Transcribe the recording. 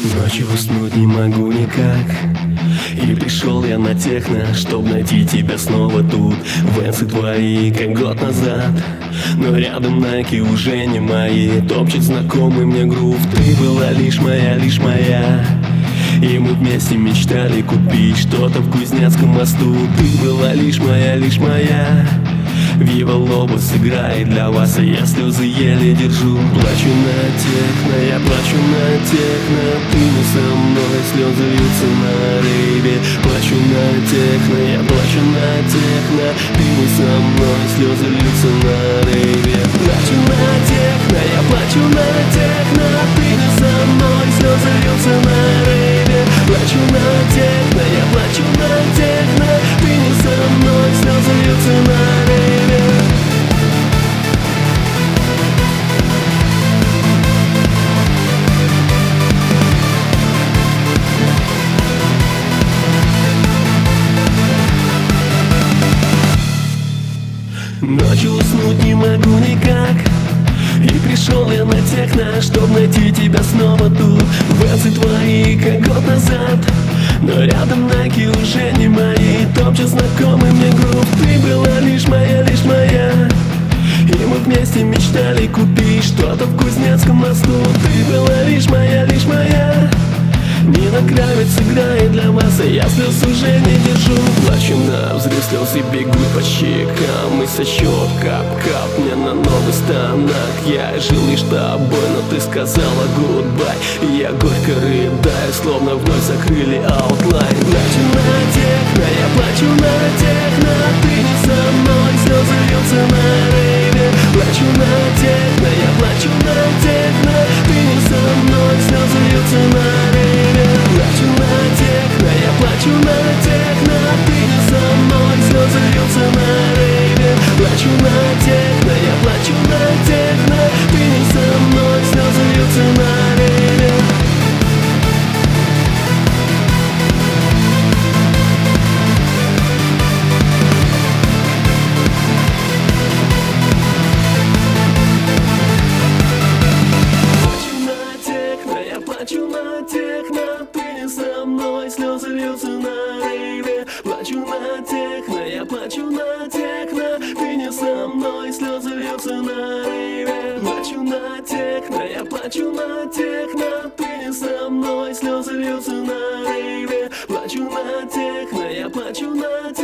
Ночью уснуть не могу никак. И пришел я на техно, чтоб найти тебя снова тут. Венсы твои, как год назад, но рядом найки уже не мои. Топчет знакомый мне грув. Ты была лишь моя, лишь моя. И мы вместе мечтали купить что-то в Кузнецком мосту. Ты была лишь моя, лишь моя. Вива Лобос играет для вас, а я слезы еле держу. Плачу на техно, я плачу на техно. Ты не со мной, слезы льются на рейве. Плачу на техно, я плачу на техно. Ты не со мной, слезы льются на рейве. Плачу на техно, я плачу на техно. Ты не со мной, слезы льются на рейве. Плачу на техно, я плачу на техно. Ты не со мной, слезы льются на рейве. Ночью уснуть не могу никак. И пришел я на техно, чтоб найти тебя снова тут. Венсы твои, как год назад, но рядом найки уже не мои. Топчет знакомый мне грув. Ты была лишь моя, лишь моя. И мы вместе мечтали купить что-то в Кузнецком мосту. Ты была лишь моя, лишь моя. Нина Кравец играет для вас, а я слез уже не держу. Плачу на взрыв, слезы бегут по щекам. И со щек кап-кап мне на новый станок. Я жил лишь тобой, но ты сказала гудбай. И я горько рыдаю, словно вновь закрыли аутлайн. Плачу на техно, я плачу на техно. Ты не со мной, слезы льются на рейве. Плачу на техно, я плачу на техно. Ты не со мной, слезы льются на рейве. Плачу на техно, я плачу на техно. Ты не со мной, слезы льются на рейве. Плачу на техно, я плачу на техно. Ты не со мной, слезы льются на рейве. Плачу на техно, ты не со мной, слезы льются на рейве. Плачу на техно, я плачу на техно. Ты не со мной, слезы льются на рейве. Плачу на техно, я плачу на техно. Ты не со мной, слезы льются на рейве. Плачу на техно, я плачу на техно.